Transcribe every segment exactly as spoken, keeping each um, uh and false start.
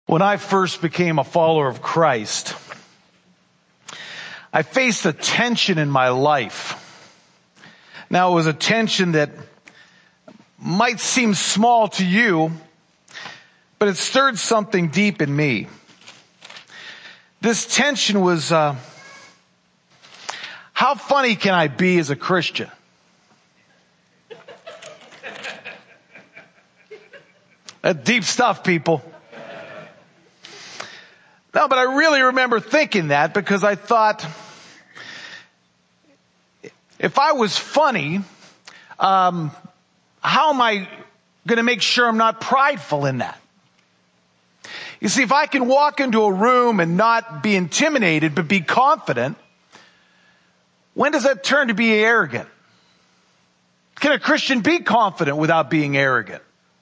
When I first became a follower of Christ, I faced a tension in my life. Now, it was a tension that might seem small to you, but it stirred something deep in me. This tension was, uh, how funny can I be as a Christian? That's deep stuff, people. No, but I really remember thinking that because I thought, if I was funny, um, how am I going to make sure I'm not prideful in that? You see, if I can walk into a room and not be intimidated, but be confident, when does that turn to be arrogant? Can a Christian be confident without being arrogant?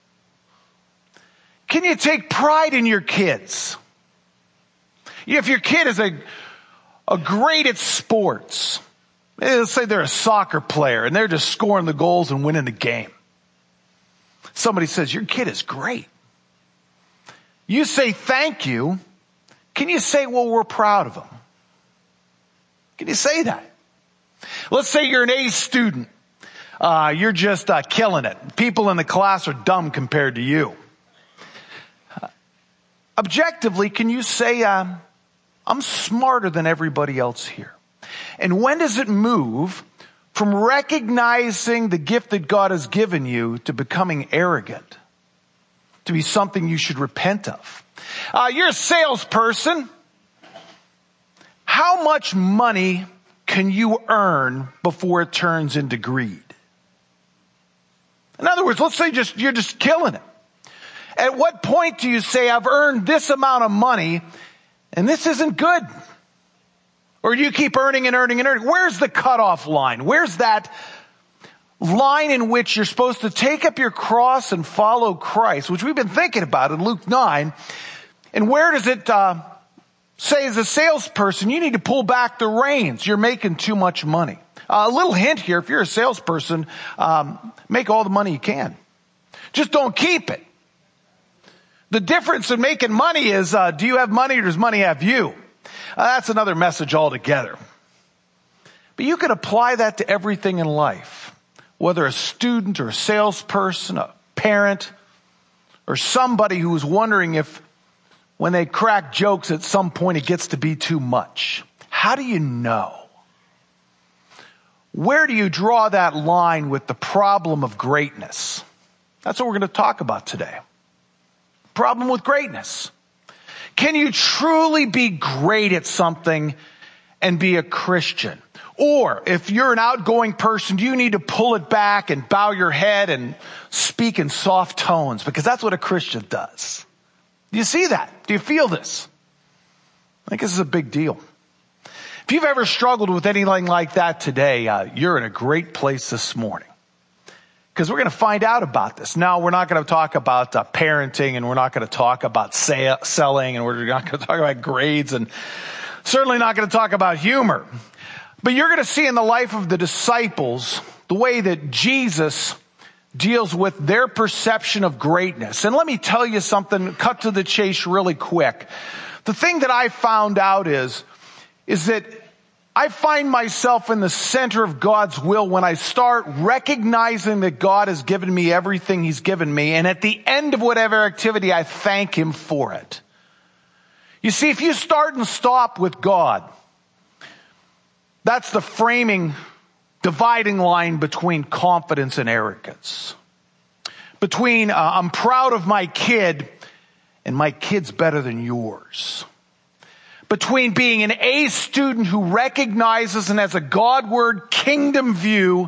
Can you take pride in your kids? If your kid is a, a great at sports, let's say they're a soccer player and they're just scoring the goals and winning the game. Somebody says, your kid is great. You say thank you. Can you say, well, we're proud of them? Can you say that? Let's say you're an A student. Uh, you're just uh, killing it. People in the class are dumb compared to you. Uh, objectively, can you say, um, I'm smarter than everybody else here? And when does it move from recognizing the gift that God has given you to becoming arrogant, to be something you should repent of? Uh, you're a salesperson. How much money can you earn before it turns into greed? In other words, let's say just you're just killing it. At what point do you say, I've earned this amount of money and this isn't good? Or do you keep earning and earning and earning? Where's the cutoff line? Where's that line in which you're supposed to take up your cross and follow Christ, which we've been thinking about in Luke nine. And where does it uh, say as a salesperson, you need to pull back the reins. You're making too much money. Uh, a little hint here, if you're a salesperson, um, make all the money you can. Just don't keep it. The difference in making money is, uh, do you have money or does money have you? Uh, that's another message altogether. But you can apply that to everything in life. Whether a student or a salesperson, a parent, or somebody who is wondering if when they crack jokes at some point it gets to be too much. How do you know? Where do you draw that line with the problem of greatness? That's what we're going to talk about today. Problem with greatness. Can you truly be great at something and be a Christian? Or if you're an outgoing person, do you need to pull it back and bow your head and speak in soft tones? Because that's what a Christian does. Do you see that? Do you feel this? I think this is a big deal. If you've ever struggled with anything like that today, uh, you're in a great place this morning. Because we're going to find out about this. Now, we're not going to talk about uh, parenting, and we're not going to talk about sa- selling, and we're not going to talk about grades, and certainly not going to talk about humor. But you're going to see in the life of the disciples the way that Jesus deals with their perception of greatness. And let me tell you something, cut to the chase really quick. The thing that I found out is, is that I find myself in the center of God's will when I start recognizing that God has given me everything He's given me. And at the end of whatever activity, I thank Him for it. You see, if you start and stop with God, that's the framing, dividing line between confidence and arrogance. Between, uh, I'm proud of my kid and my kid's better than yours. Between being an A student who recognizes and has a Godward kingdom view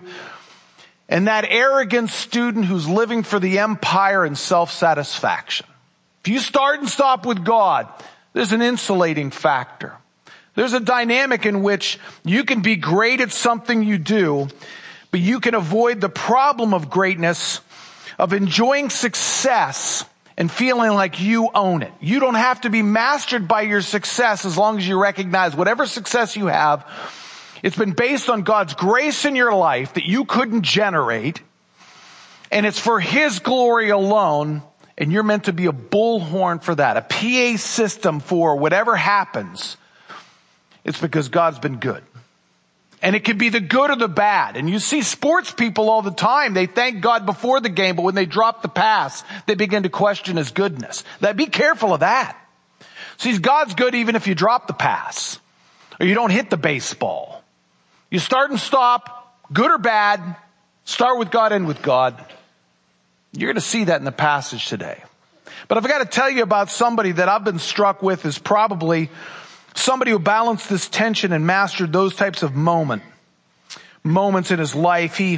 and that arrogant student who's living for the empire and self-satisfaction. If you start and stop with God, there's an insulating factor. There's a dynamic in which you can be great at something you do, but you can avoid the problem of greatness, of enjoying success and feeling like you own it. You don't have to be mastered by your success as long as you recognize whatever success you have, it's been based on God's grace in your life that you couldn't generate, and it's for His glory alone, and you're meant to be a bullhorn for that, a P A system for whatever happens, it's because God's been good. And it could be the good or the bad. And you see sports people all the time. They thank God before the game, but when they drop the pass, they begin to question his goodness. That, be careful of that. See, God's good even if you drop the pass or you don't hit the baseball. You start and stop, good or bad, start with God, end with God. You're going to see that in the passage today. But I've got to tell you about somebody that I've been struck with is probably somebody who balanced this tension and mastered those types of moment, moments in his life. He,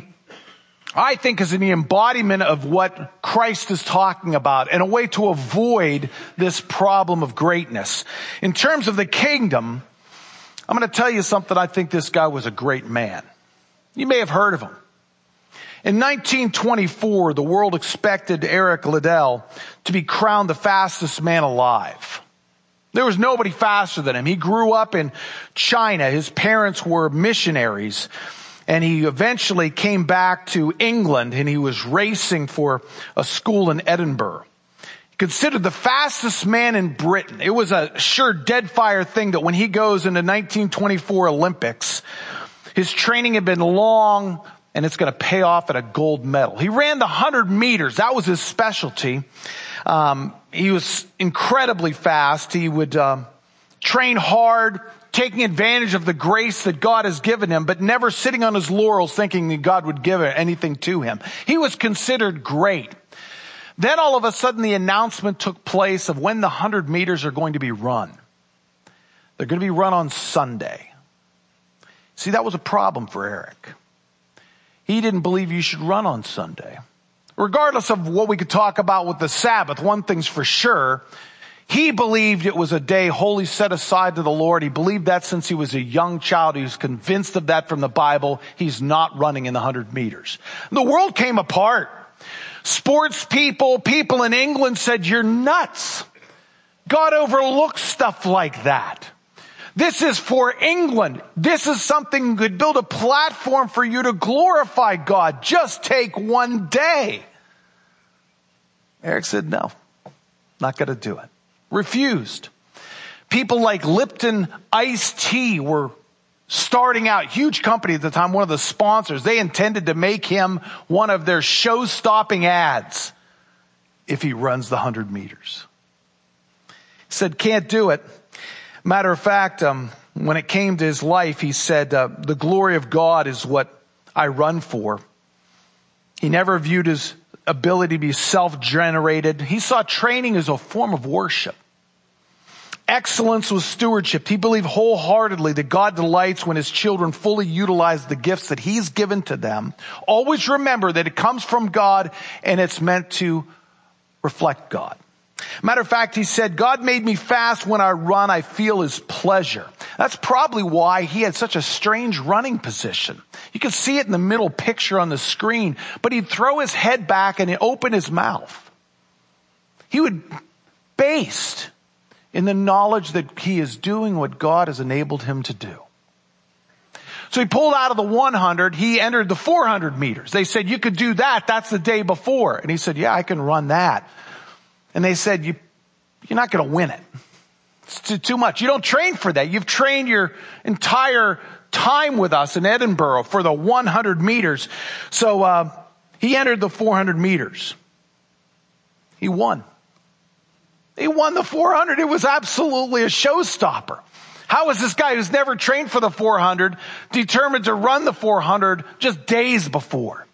I think, is the embodiment of what Christ is talking about and a way to avoid this problem of greatness. In terms of the kingdom, I'm going to tell you something. I think this guy was a great man. You may have heard of him. In nineteen twenty-four, the world expected Eric Liddell to be crowned the fastest man alive. There was nobody faster than him. He grew up in China. His parents were missionaries. And he eventually came back to England and he was racing for a school in Edinburgh. Considered the fastest man in Britain. It was a sure dead fire thing that when he goes into nineteen twenty-four Olympics, his training had been long and it's going to pay off at a gold medal. He ran the one hundred meters. That was his specialty. Um, he was incredibly fast. He would um, train hard, taking advantage of the grace that God has given him, but never sitting on his laurels thinking that God would give anything to him. He was considered great. Then all of a sudden the announcement took place of when the one hundred meters are going to be run. They're going to be run on Sunday. See, that was a problem for Eric. He didn't believe you should run on Sunday. Regardless of what we could talk about with the Sabbath, one thing's for sure, he believed it was a day wholly set aside to the Lord. He believed that since he was a young child. He was convinced of that from the Bible. He's not running in the one hundred meters. The world came apart. Sports people, people in England said, you're nuts. God overlooks stuff like that. This is for England. This is something that could build a platform for you to glorify God. Just take one day. Eric said, no, not going to do it. Refused. People like Lipton Iced Tea were starting out, huge company at the time, one of the sponsors. They intended to make him one of their show-stopping ads if he runs the one hundred meters. He said, can't do it. Matter of fact, um, when it came to his life, he said, uh, the glory of God is what I run for. He never viewed his ability to be self-generated. He saw training as a form of worship. Excellence was stewardship. He believed wholeheartedly that God delights when his children fully utilize the gifts that he's given to them. Always remember that it comes from God and it's meant to reflect God. Matter of fact, he said, God made me fast. When I run, I feel his pleasure. That's probably why he had such a strange running position. You can see it in the middle picture on the screen, but he'd throw his head back and he'd open his mouth. He would based in the knowledge that he is doing what God has enabled him to do. So he pulled out of the one hundred. He entered the four hundred meters. They said, you could do that. That's the day before. And he said, yeah, I can run that. And they said, you, you're not going to win it. It's too, too much. You don't train for that. You've trained your entire time with us in Edinburgh for the one hundred meters. So uh, he entered the four hundred meters. He won. He won the four hundred. It was absolutely a showstopper. How is this guy who's never trained for the four hundred determined to run the four hundred just days before?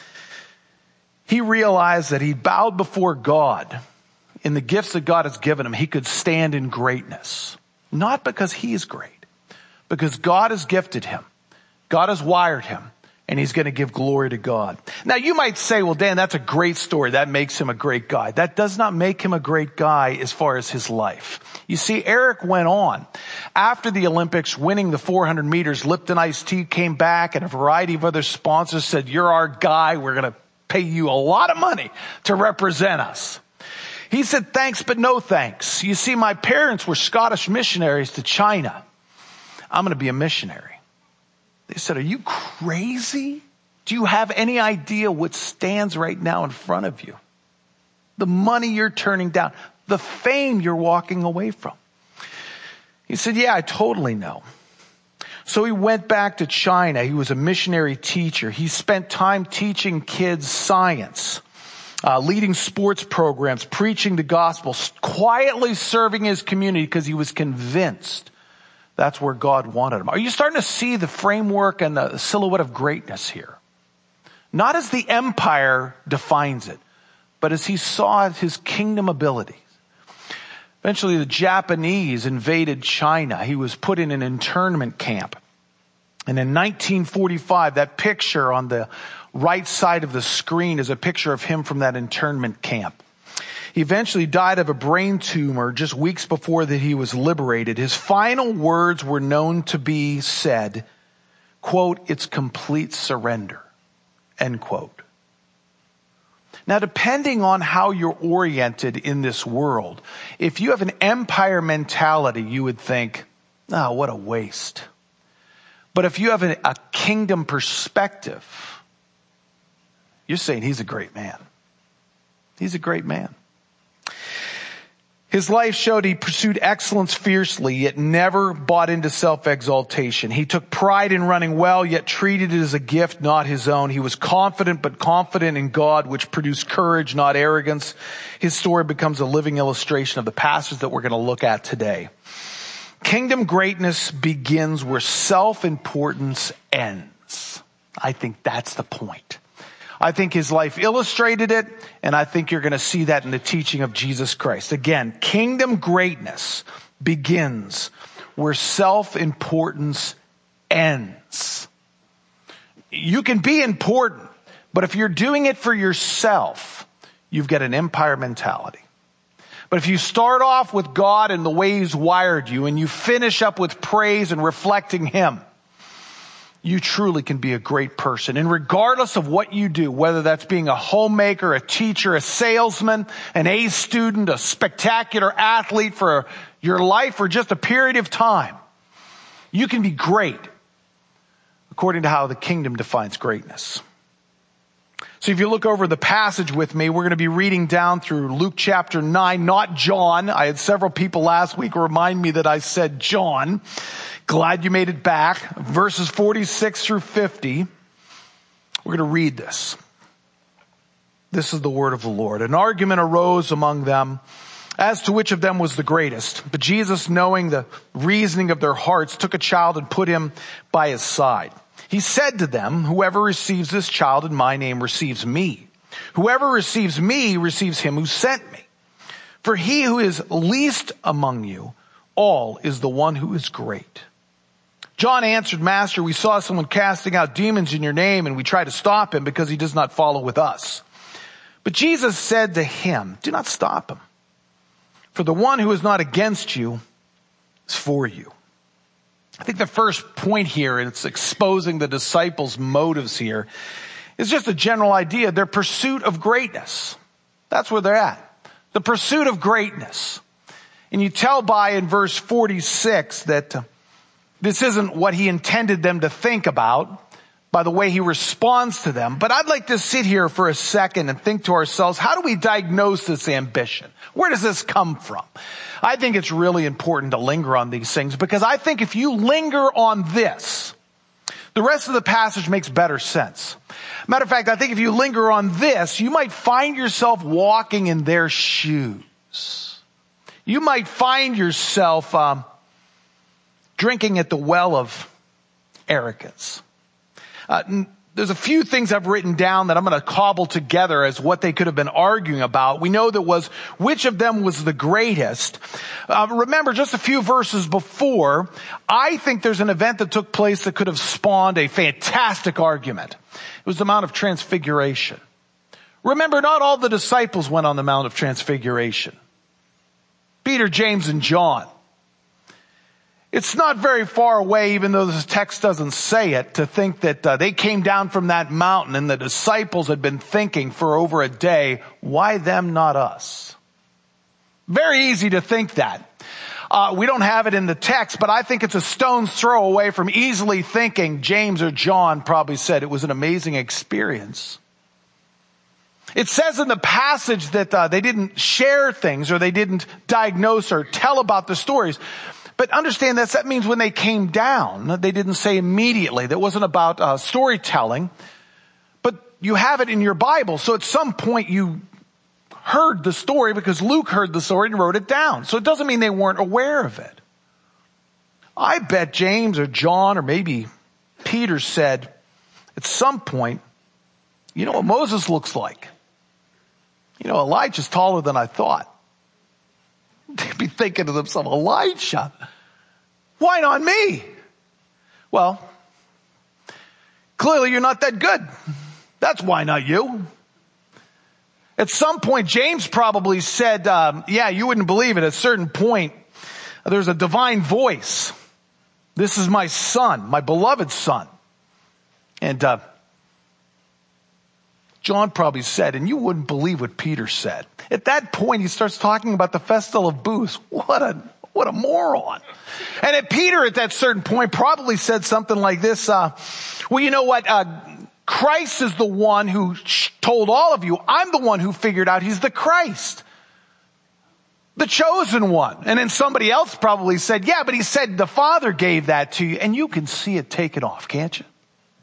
He realized that he bowed before God. In the gifts that God has given him, he could stand in greatness. Not because he is great, because God has gifted him. God has wired him, and he's going to give glory to God. Now you might say, well, Dan, that's a great story. That makes him a great guy. That does not make him a great guy as far as his life. You see, Eric went on. After the Olympics, winning the four hundred meters, Lipton Iced Tea came back, and a variety of other sponsors said, you're our guy. We're going to pay you a lot of money to represent us. He said, thanks, but no thanks. You see, my parents were Scottish missionaries to China. I'm going to be a missionary. They said, are you crazy? Do you have any idea what stands right now in front of you? the money you're turning down, the fame you're walking away from. He said, yeah, I totally know. So he went back to China. He was a missionary teacher. He spent time teaching kids science, uh, leading sports programs, preaching the gospel, quietly serving his community because he was convinced that's where God wanted him. Are you starting to see the framework and the silhouette of greatness here? Not as the empire defines it, but as he saw his kingdom abilities. Eventually, the Japanese invaded China. He was put in an internment camp. And in nineteen forty-five, that picture on the right side of the screen is a picture of him from that internment camp. He eventually died of a brain tumor just weeks before that he was liberated. His final words were known to be said, quote, "It's complete surrender," end quote. Now, depending on how you're oriented in this world, if you have an empire mentality, you would think, oh, what a waste. But if you have a, a kingdom perspective, you're saying he's a great man. He's a great man. His life showed he pursued excellence fiercely, yet never bought into self-exaltation. He took pride in running well, yet treated it as a gift, not his own. He was confident, but confident in God, which produced courage, not arrogance. His story becomes a living illustration of the passage that we're going to look at today. Kingdom greatness begins where self-importance ends. I think that's the point. I think his life illustrated it, and I think you're going to see that in the teaching of Jesus Christ. Again, kingdom greatness begins where self-importance ends. You can be important, but if you're doing it for yourself, you've got an empire mentality. But if you start off with God and the way he's wired you, and you finish up with praise and reflecting him, you truly can be a great person. And regardless of what you do, whether that's being a homemaker, a teacher, a salesman, an A student, a spectacular athlete for your life or just a period of time, you can be great according to how the kingdom defines greatness. So if you look over the passage with me, we're going to be reading down through Luke chapter nine, not John. I had several people last week remind me that I said John. Glad you made it back. Verses forty-six through fifty. We're going to read this. This is the word of the Lord. An argument arose among them as to which of them was the greatest. But Jesus, knowing the reasoning of their hearts, took a child and put him by his side. He said to them, whoever receives this child in my name receives me. Whoever receives me receives him who sent me. For he who is least among you all is the one who is great. John answered, Master, we saw someone casting out demons in your name, and we tried to stop him because he does not follow with us. But Jesus said to him, do not stop him. For the one who is not against you is for you. I think the first point here, and it's exposing the disciples' motives here, is just a general idea. Their pursuit of greatness. That's where they're at. The pursuit of greatness. And you tell by in verse forty-six that uh, this isn't what he intended them to think about by the way he responds to them. But I'd like to sit here for a second and think to ourselves, how do we diagnose this ambition? Where does this come from? I think it's really important to linger on these things, because I think if you linger on this, the rest of the passage makes better sense. Matter of fact, I think if you linger on this, you might find yourself walking in their shoes. You might find yourself um, drinking at the well of arrogance. Uh, there's a few things I've written down that I'm going to cobble together as what they could have been arguing about. We know that was which of them was the greatest. Uh, remember, just a few verses before, I think there's an event that took place that could have spawned a fantastic argument. It was the Mount of Transfiguration. Remember, not all the disciples went on the Mount of Transfiguration. Peter, James, and John. It's not very far away, even though this text doesn't say it, to think that uh, they came down from that mountain and the disciples had been thinking for over a day, why them, not us? Very easy to think that. Uh, we don't have it in the text, but I think it's a stone's throw away from easily thinking James or John probably said it was an amazing experience. It says in the passage that uh, they didn't share things or they didn't diagnose or tell about the stories. But understand that that means when they came down, they didn't say immediately. That wasn't about uh, storytelling. But you have it in your Bible. So at some point you heard the story because Luke heard the story and wrote it down. So it doesn't mean they weren't aware of it. I bet James or John or maybe Peter said at some point, you know what Moses looks like? You know, Elijah's taller than I thought. They'd be thinking to themselves, Elijah, why not me? Well, clearly you're not that good. That's why not you. At some point, James probably said, um, yeah, you wouldn't believe it. At a certain point, there's a divine voice. This is my son, my beloved son. And uh, John probably said, and you wouldn't believe what Peter said. At that point, he starts talking about the Festival of Booths. What a, what a moron. And at Peter, at that certain point, probably said something like this, uh, well, you know what, uh, Christ is the one who told all of you, I'm the one who figured out he's the Christ. The chosen one. And then somebody else probably said, yeah, but he said the Father gave that to you. And you can see it taken off, can't you?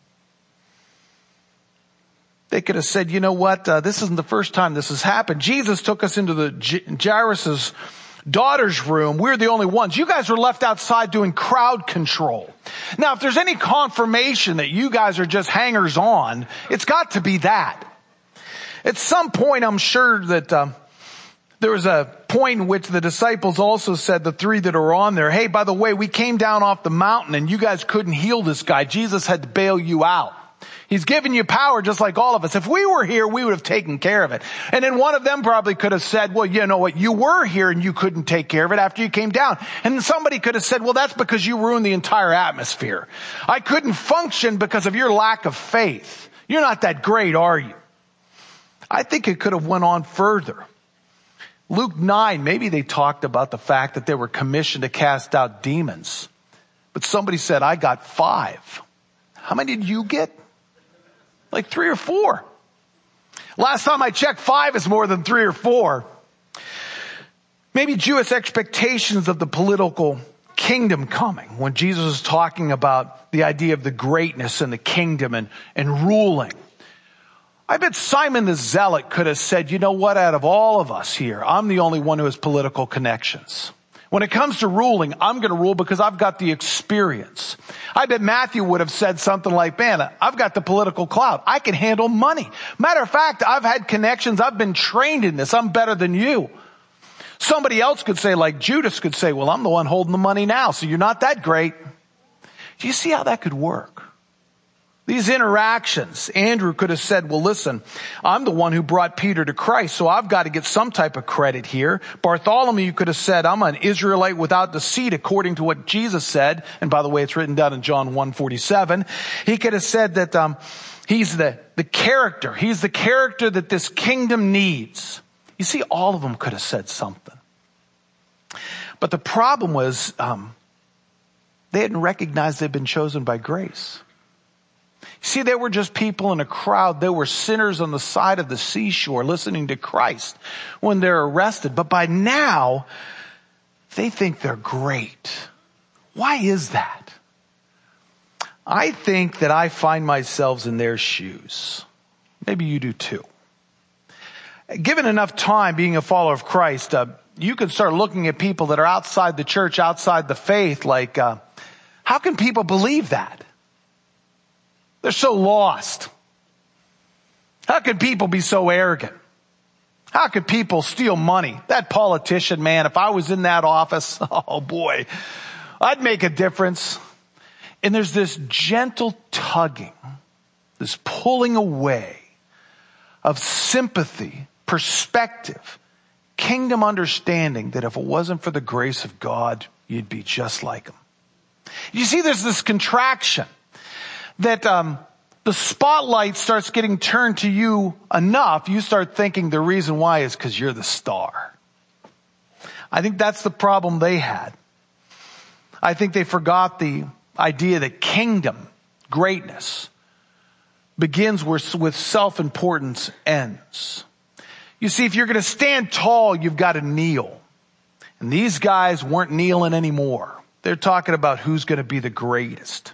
They could have said, you know what, uh, this isn't the first time this has happened. Jesus took us into the J- Jairus' daughter's room. We're the only ones. You guys were left outside doing crowd control. Now, if there's any confirmation that you guys are just hangers on, it's got to be that. At some point, I'm sure that um, there was a point in which the disciples also said, the three that are on there, hey, by the way, we came down off the mountain and you guys couldn't heal this guy. Jesus had to bail you out. He's given you power just like all of us. If we were here, we would have taken care of it. And then one of them probably could have said, well, you know what, you were here and you couldn't take care of it after you came down. And then somebody could have said, well, that's because you ruined the entire atmosphere. I couldn't function because of your lack of faith. You're not that great, are you? I think it could have went on further. Luke nine, maybe they talked about the fact that they were commissioned to cast out demons. But somebody said, I got five. How many did you get? Like three or four. Last time I checked, five is more than three or four. Maybe Jewish expectations of the political kingdom coming when Jesus was talking about the idea of the greatness and the kingdom and, and ruling. I bet Simon the Zealot could have said, you know what, out of all of us here, I'm the only one who has political connections. When it comes to ruling, I'm going to rule because I've got the experience. I bet Matthew would have said something like, man, I've got the political clout. I can handle money. Matter of fact, I've had connections. I've been trained in this. I'm better than you. Somebody else could say, like Judas could say, well, I'm the one holding the money now, so you're not that great. Do you see how that could work? These interactions, Andrew could have said, well, listen, I'm the one who brought Peter to Christ, so I've got to get some type of credit here. Bartholomew could have said, I'm an Israelite without deceit according to what Jesus said. And by the way, it's written down in John one forty-seven. He could have said that um, he's the, the character. He's the character that this kingdom needs. You see, all of them could have said something. But the problem was um, they hadn't recognized they'd been chosen by grace. See, they were just people in a crowd. They were sinners on the side of the seashore listening to Christ when they're arrested. But by now, they think they're great. Why is that? I think that I find myself in their shoes. Maybe you do too. Given enough time being a follower of Christ, uh, you can start looking at people that are outside the church, outside the faith, like, uh, how can people believe that? They're so lost. How could people be so arrogant? How could people steal money? That politician, man, if I was in that office, oh boy, I'd make a difference. And there's this gentle tugging, this pulling away of sympathy, perspective, kingdom understanding that if it wasn't for the grace of God, you'd be just like him. You see, there's this contraction. That um, the spotlight starts getting turned to you enough, you start thinking the reason why is because you're the star. I think that's the problem they had. I think they forgot the idea that kingdom, greatness, begins with, with self-importance ends. You see, if you're going to stand tall, you've got to kneel. And these guys weren't kneeling anymore. They're talking about who's going to be the greatest.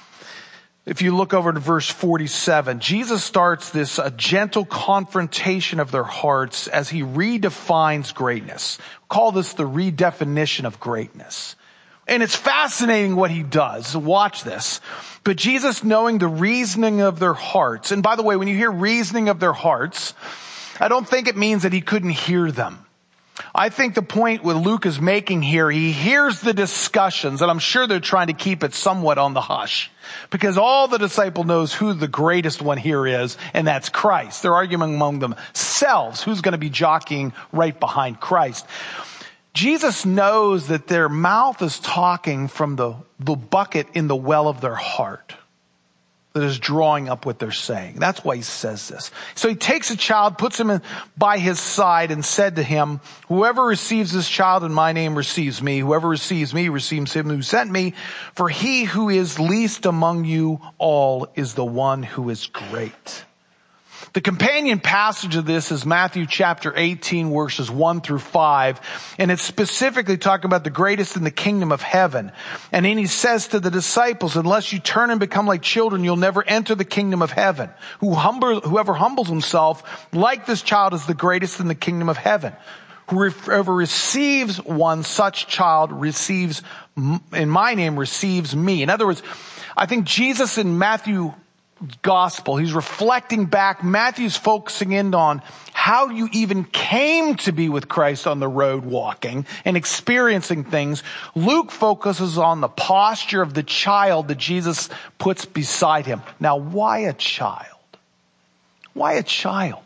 If you look over to verse forty-seven, Jesus starts this a gentle confrontation of their hearts as he redefines greatness. Call this the redefinition of greatness. And it's fascinating what he does. Watch this. But Jesus, knowing the reasoning of their hearts, and by the way, when you hear reasoning of their hearts, I don't think it means that he couldn't hear them. I think the point what Luke is making here, he hears the discussions, and I'm sure they're trying to keep it somewhat on the hush, because all the disciple knows who the greatest one here is, and that's Christ. They're arguing among themselves who's going to be jockeying right behind Christ. Jesus knows that their mouth is talking from the, the bucket in the well of their heart that is drawing up what they're saying. That's why he says this. So he takes a child, puts him in, by his side, and said to him, whoever receives this child in my name receives me. Whoever receives me receives him who sent me. For he who is least among you all is the one who is great. The companion passage of this is Matthew chapter eighteen, verses one through five. And it's specifically talking about the greatest in the kingdom of heaven. And then he says to the disciples, unless you turn and become like children, you'll never enter the kingdom of heaven. Who humble, whoever humbles himself like this child is the greatest in the kingdom of heaven. Whoever receives one such child receives, in my name, receives me. In other words, I think Jesus in Matthew gospel, he's reflecting back. Matthew's focusing in on how you even came to be with Christ on the road walking and experiencing things. Luke focuses on the posture of the child that Jesus puts beside him. Now, why a child? Why a child?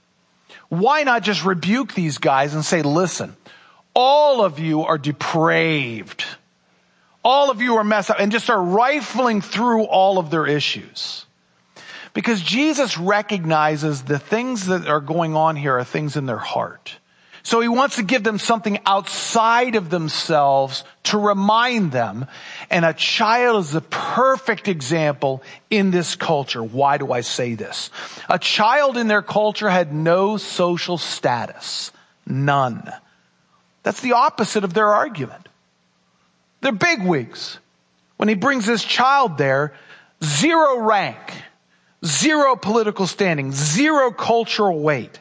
Why not just rebuke these guys and say, listen, all of you are depraved. All of you are messed up, and just start rifling through all of their issues. Because Jesus recognizes the things that are going on here are things in their heart. So he wants to give them something outside of themselves to remind them. And a child is the perfect example in this culture. Why do I say this? A child in their culture had no social status. None. That's the opposite of their argument. They're bigwigs. When he brings this child there, zero rank. Zero political standing, zero cultural weight.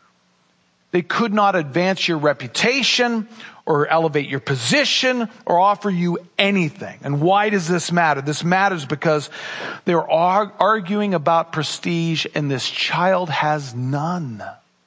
They could not advance your reputation or elevate your position or offer you anything. And why does this matter? This matters because they're arguing about prestige and this child has none.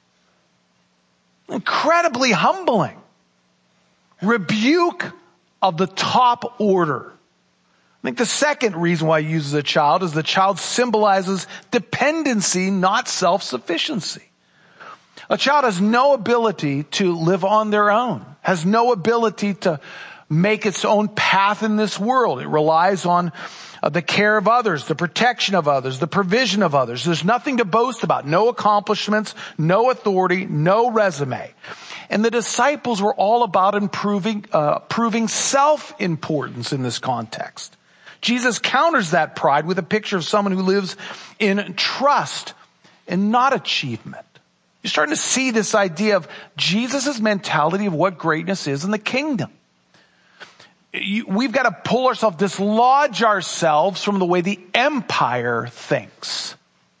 Incredibly humbling. Rebuke of the top order. I think the second reason why he uses a child is the child symbolizes dependency, not self-sufficiency. A child has no ability to live on their own, has no ability to make its own path in this world. It relies on uh, the care of others, the protection of others, the provision of others. There's nothing to boast about, no accomplishments, no authority, no resume. And the disciples were all about improving, uh, proving self-importance in this context. Jesus counters that pride with a picture of someone who lives in trust and not achievement. You're starting to see this idea of Jesus' mentality of what greatness is in the kingdom. We've got to pull ourselves, dislodge ourselves from the way the empire thinks.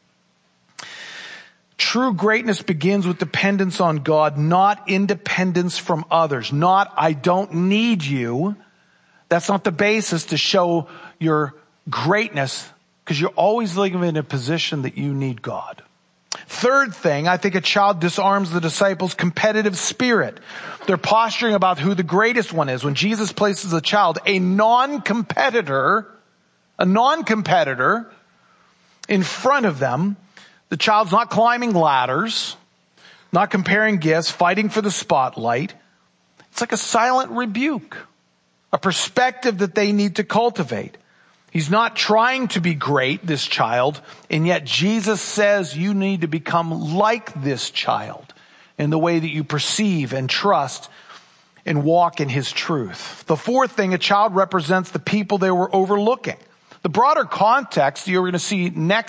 True greatness begins with dependence on God, not independence from others. Not, I don't need you. That's not the basis to show your greatness, because you're always living in a position that you need God. Third thing, I think a child disarms the disciples' competitive spirit. They're posturing about who the greatest one is. When Jesus places a child, a non-competitor, a non-competitor in front of them, the child's not climbing ladders, not comparing gifts, fighting for the spotlight. It's like a silent rebuke. A perspective that they need to cultivate. He's not trying to be great, this child, and yet Jesus says you need to become like this child in the way that you perceive and trust and walk in his truth. The fourth thing, a child represents the people they were overlooking. The broader context you're going to see next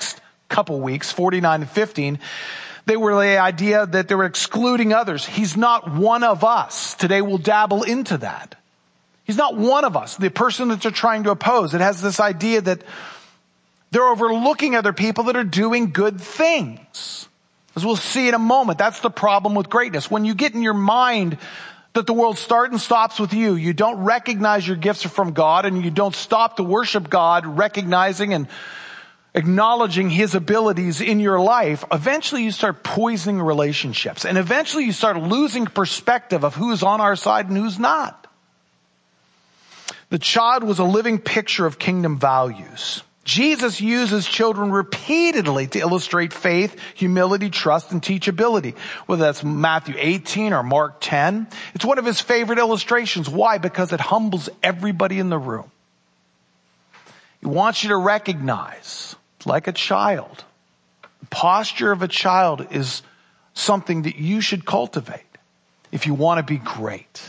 couple weeks, forty-nine and fifteen, they were the idea that they were excluding others. He's not one of us. Today we'll dabble into that. He's not one of us, the person that they're trying to oppose. It has this idea that they're overlooking other people that are doing good things. As we'll see in a moment, that's the problem with greatness. When you get in your mind that the world starts and stops with you, you don't recognize your gifts are from God, and you don't stop to worship God, recognizing and acknowledging his abilities in your life, eventually you start poisoning relationships. And eventually you start losing perspective of who's on our side and who's not. The child was a living picture of kingdom values. Jesus uses children repeatedly to illustrate faith, humility, trust, and teachability. Whether that's Matthew eighteen or Mark ten. It's one of his favorite illustrations. Why? Because it humbles everybody in the room. He wants you to recognize, like a child, the posture of a child is something that you should cultivate if you want to be great.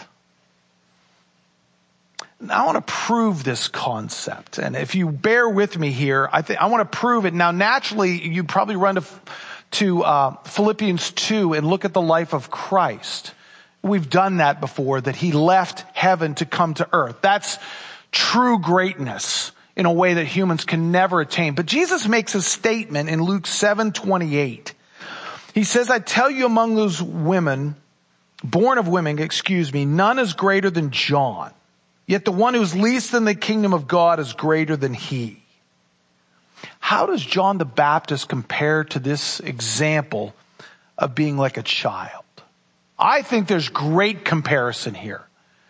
Now, I want to prove this concept. And if you bear with me here, I think I want to prove it. Now, naturally, you probably run to, to uh, Philippians two and look at the life of Christ. We've done that before, that he left heaven to come to earth. That's true greatness in a way that humans can never attain. But Jesus makes a statement in Luke seven twenty-eight. He says, I tell you, among those women, born of women, excuse me, none is greater than John. Yet the one who's least in the kingdom of God is greater than he. How does John the Baptist compare to this example of being like a child? I think there's great comparison here.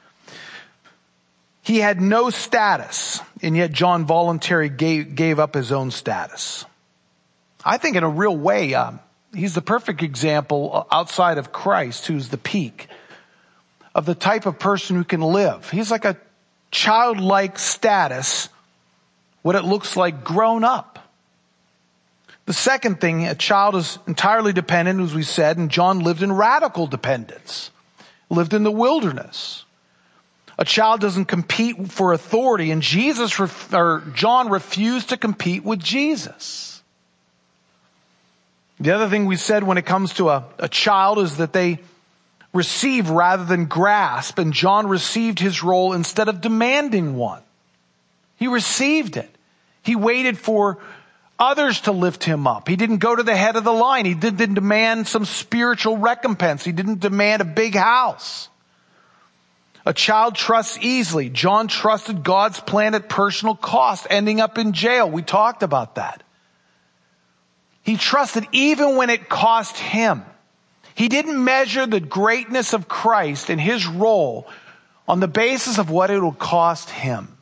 He had no status, and yet John voluntarily gave, gave up his own status. I think in a real way, um, he's the perfect example outside of Christ, who's the peak of the type of person who can live. He's like a childlike status, what it looks like grown up. The second thing, a child is entirely dependent, as we said, and John lived in radical dependence, lived in the wilderness. A child doesn't compete for authority, and Jesus or John refused to compete with Jesus. The other thing we said when it comes to a, a child is that they receive rather than grasp, and John received his role instead of demanding one. He received it. He waited for others to lift him up. He didn't go to the head of the line. He didn't demand some spiritual recompense. He didn't demand a big house. A child trusts easily. John trusted God's plan at personal cost, ending up in jail. We talked about that. He trusted even when it cost him. He didn't measure the greatness of Christ and his role on the basis of what it will cost him.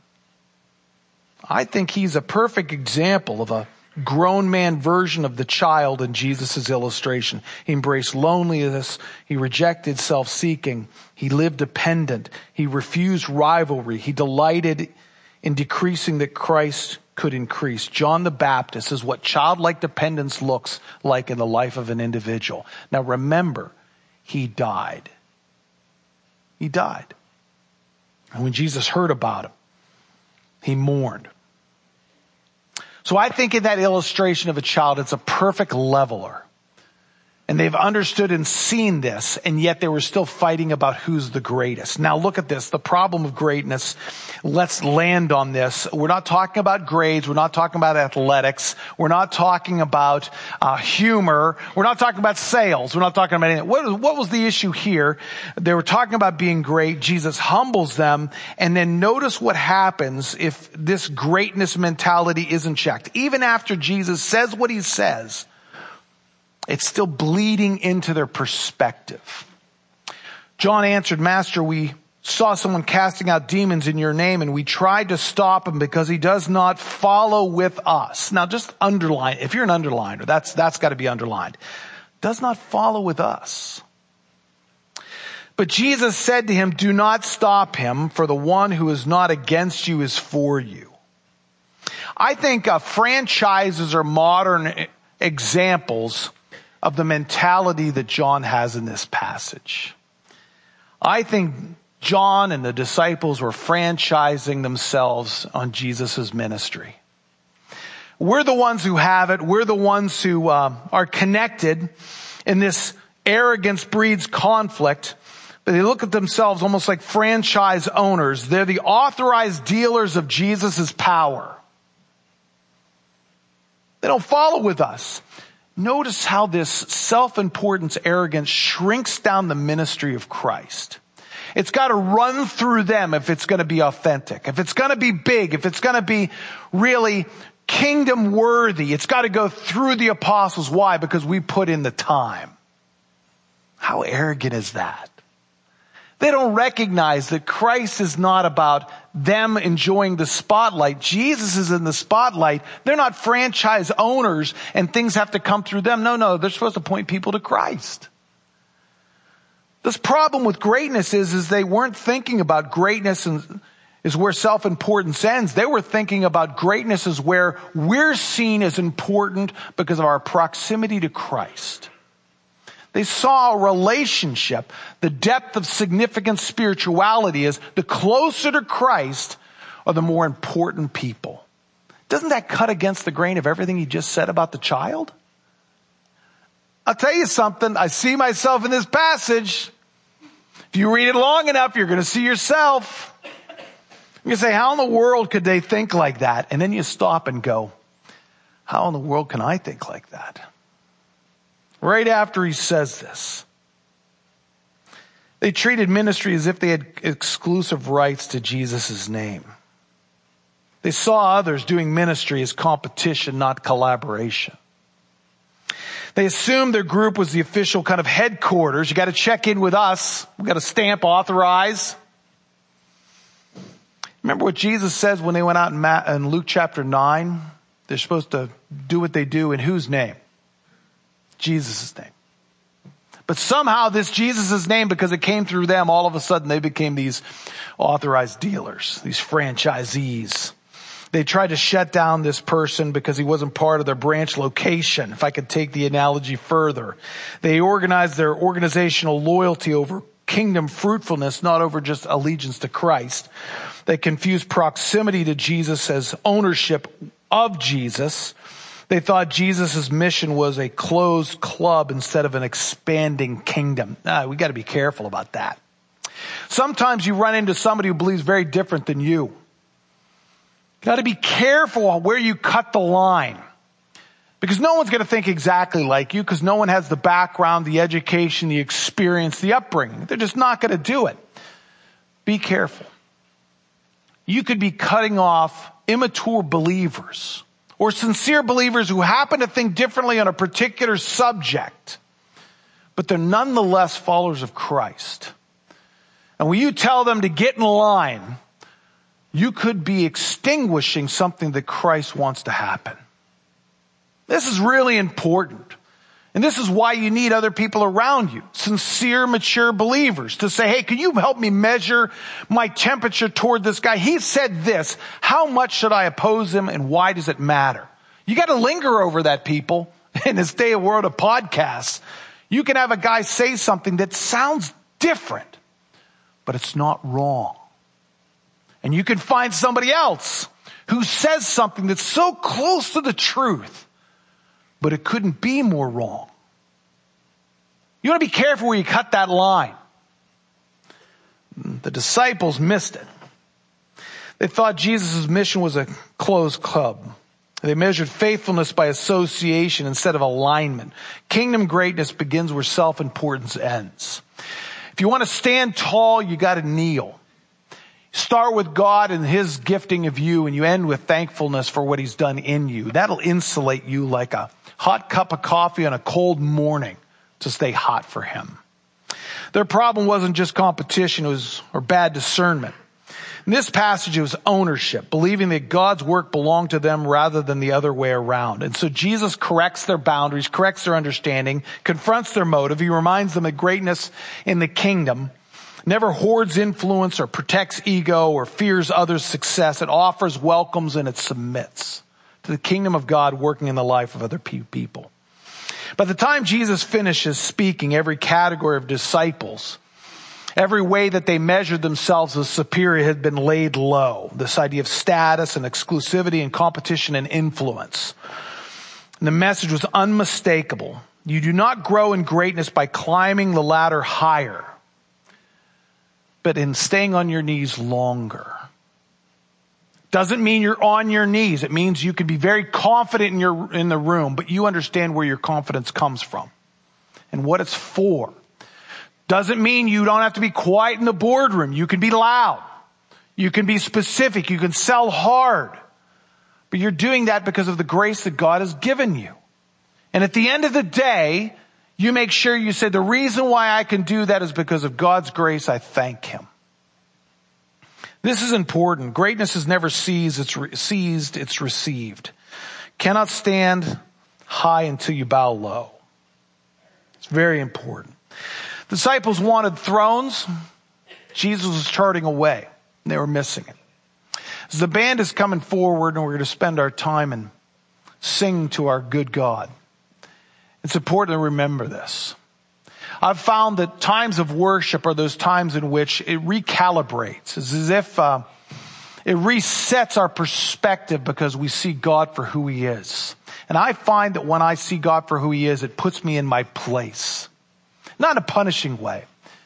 I think he's a perfect example of a grown man version of the child in Jesus' illustration. He embraced loneliness. He rejected self-seeking. He lived dependent. He refused rivalry. He delighted in decreasing that Christ could increase. John the Baptist is what childlike dependence looks like in the life of an individual. Now remember, he died. He died. And when Jesus heard about him, he mourned. So I think in that illustration of a child, it's a perfect leveler. And they've understood and seen this, and yet they were still fighting about who's the greatest. Now look at this, the problem of greatness. Let's land on this. We're not talking about grades. We're not talking about athletics. We're not talking about uh, humor. We're not talking about sales. We're not talking about anything. What, what was the issue here? They were talking about being great. Jesus humbles them, and then notice what happens if this greatness mentality isn't checked. Even after Jesus says what he says, it's still bleeding into their perspective. John answered, Master, we saw someone casting out demons in your name, and we tried to stop him because he does not follow with us. Now just underline, if you're an underliner, that's, that's got to be underlined. Does not follow with us. But Jesus said to him, do not stop him, for the one who is not against you is for you. I think uh, franchises are modern examples of the mentality that John has in this passage. I think John and the disciples were franchising themselves on Jesus' ministry. We're the ones who have it. We're the ones who uh, are connected, and this arrogance breeds conflict. But they look at themselves almost like franchise owners. They're the authorized dealers of Jesus' power. They don't follow with us. Notice how this self-importance, arrogance shrinks down the ministry of Christ. It's got to run through them if it's going to be authentic. If it's going to be big, if it's going to be really kingdom worthy, it's got to go through the apostles. Why? Because we put in the time. How arrogant is that? They don't recognize that Christ is not about them enjoying the spotlight. Jesus is in the spotlight. They're not franchise owners and things have to come through them. No, no, they're supposed to point people to Christ. This problem with greatness is, is they weren't thinking about greatness and is where self-importance ends. They were thinking about greatness as where we're seen as important because of our proximity to Christ. They saw a relationship. The depth of significant spirituality is the closer to Christ are the more important people. Doesn't that cut against the grain of everything he just said about the child? I'll tell you something. I see myself in this passage. If you read it long enough, you're going to see yourself. You say, how in the world could they think like that? And then you stop and go, how in the world can I think like that? Right after he says this, they treated ministry as if they had exclusive rights to Jesus' name. They saw others doing ministry as competition, not collaboration. They assumed their group was the official kind of headquarters. You got to check in with us. We got to stamp, authorize. Remember what Jesus says when they went out in, Ma- in Luke chapter nine? They're supposed to do what they do in whose name? Jesus' name. But somehow this Jesus' name, because it came through them, all of a sudden they became these authorized dealers, these franchisees. They tried to shut down this person because he wasn't part of their branch location, if I could take the analogy further. They organized their organizational loyalty over kingdom fruitfulness, not over just allegiance to Christ. They confused proximity to Jesus as ownership of Jesus. They thought Jesus' mission was a closed club instead of an expanding kingdom. Ah, we got to be careful about that. Sometimes you run into somebody who believes very different than you. Got to be careful where you cut the line. Because no one's going to think exactly like you, because no one has the background, the education, the experience, the upbringing. They're just not going to do it. Be careful. You could be cutting off immature believers or sincere believers who happen to think differently on a particular subject, but they're nonetheless followers of Christ. And when you tell them to get in line, you could be extinguishing something that Christ wants to happen. This is really important. And this is why you need other people around you, sincere, mature believers, to say, hey, can you help me measure my temperature toward this guy? He said this. How much should I oppose him, and why does it matter? You got to linger over that, people. In this day of world of podcasts, you can have a guy say something that sounds different, but it's not wrong. And you can find somebody else who says something that's so close to the truth, but it couldn't be more wrong. You want to be careful where you cut that line. The disciples missed it. They thought Jesus' mission was a closed club. They measured faithfulness by association instead of alignment. Kingdom greatness begins where self-importance ends. If you want to stand tall, you got to kneel. Start with God and His gifting of you, and you end with thankfulness for what He's done in you. That'll insulate you like a hot cup of coffee on a cold morning to stay hot for Him. Their problem wasn't just competition, it was or bad discernment. In this passage, it was ownership, believing that God's work belonged to them rather than the other way around. And so Jesus corrects their boundaries, corrects their understanding, confronts their motive. He reminds them that greatness in the kingdom never hoards influence or protects ego or fears others' success. It offers, welcomes, and it submits to the kingdom of God working in the life of other people. By the time Jesus finishes speaking, every category of disciples Every way that they measured themselves as superior had been laid low. This idea of status and exclusivity and competition and influence. And the message was unmistakable. You do not grow in greatness by climbing the ladder higher, but in staying on your knees longer. Doesn't mean you're on your knees. It means you can be very confident in your in the room, but you understand where your confidence comes from and what it's for. Doesn't mean you don't have to be quiet in the boardroom. You can be loud. You can be specific. You can sell hard. But you're doing that because of the grace that God has given you. And at the end of the day, you make sure you say, the reason why I can do that is because of God's grace. I thank him. This is important. Greatness is never seized. It's re- seized. It's received. Cannot stand high until you bow low. It's very important. The disciples wanted thrones. Jesus was charting a way. They were missing it. As the band is coming forward and we're going to spend our time and sing to our good God, it's important to remember this. I've found that times of worship are those times in which it recalibrates. It's as if uh, it resets our perspective because we see God for who he is. And I find that when I see God for who he is, it puts me in my place. Not in a punishing way,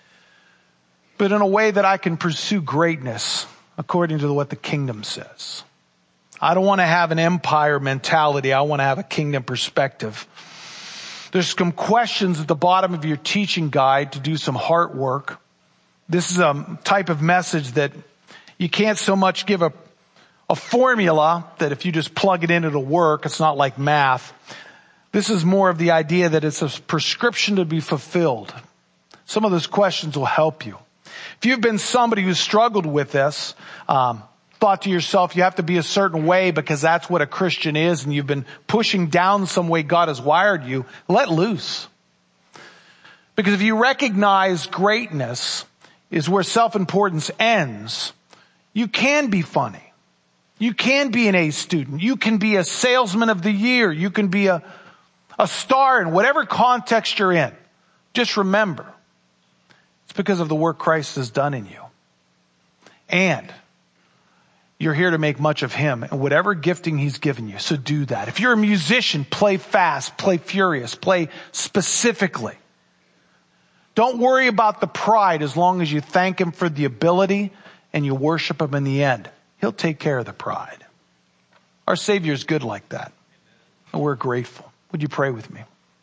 but in a way that I can pursue greatness according to what the kingdom says. I don't want to have an empire mentality. I want to have a kingdom perspective. There's some questions at the bottom of your teaching guide to do some heart work. This is a type of message that you can't so much give a, a formula that if you just plug it in, it'll work. It's not like math. This is more of the idea that it's a prescription to be fulfilled. Some of those questions will help you. If you've been somebody who's struggled with this, um, thought to yourself, you have to be a certain way because that's what a Christian is, and you've been pushing down some way God has wired you, let loose. Because if you recognize greatness is where self-importance ends, you can be funny. You can be an A student. You can be a salesman of the year. You can be a A star in whatever context you're in. Just remember, it's because of the work Christ has done in you. And you're here to make much of him and whatever gifting he's given you. So do that. If you're a musician, play fast, play furious, play specifically. Don't worry about the pride as long as you thank him for the ability and you worship him in the end. He'll take care of the pride. Our Savior is good like that. And we're grateful. Would you pray with me?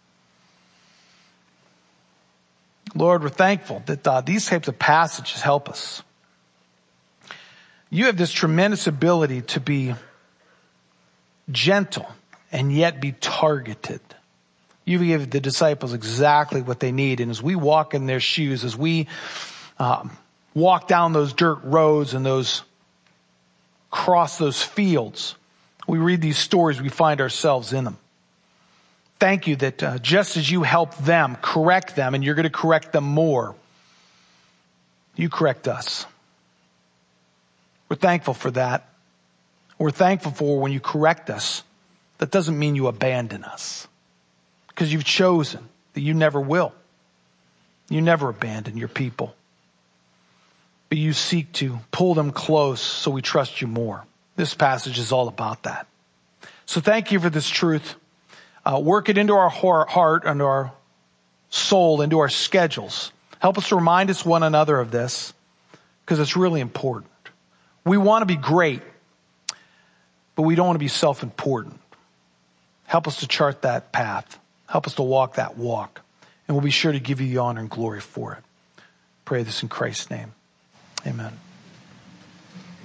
Lord, we're thankful that uh, these types of passages help us. You have this tremendous ability to be gentle and yet be targeted. You give the disciples exactly what they need. And as we walk in their shoes, as we um, walk down those dirt roads and those cross those fields, we read these stories, we find ourselves in them. Thank you that uh, just as you help them, correct them, and you're going to correct them more, you correct us. We're thankful for that. We're thankful for when you correct us. That doesn't mean you abandon us, because you've chosen that you never will. You never abandon your people, but you seek to pull them close so we trust you more. This passage is all about that. So thank you for this truth. Uh, work it into our heart, into our soul, into our schedules. Help us to remind us one another of this, because it's really important. We want to be great, but we don't want to be self-important. Help us to chart that path. Help us to walk that walk. And we'll be sure to give you the honor and glory for it. Pray this in Christ's name. Amen.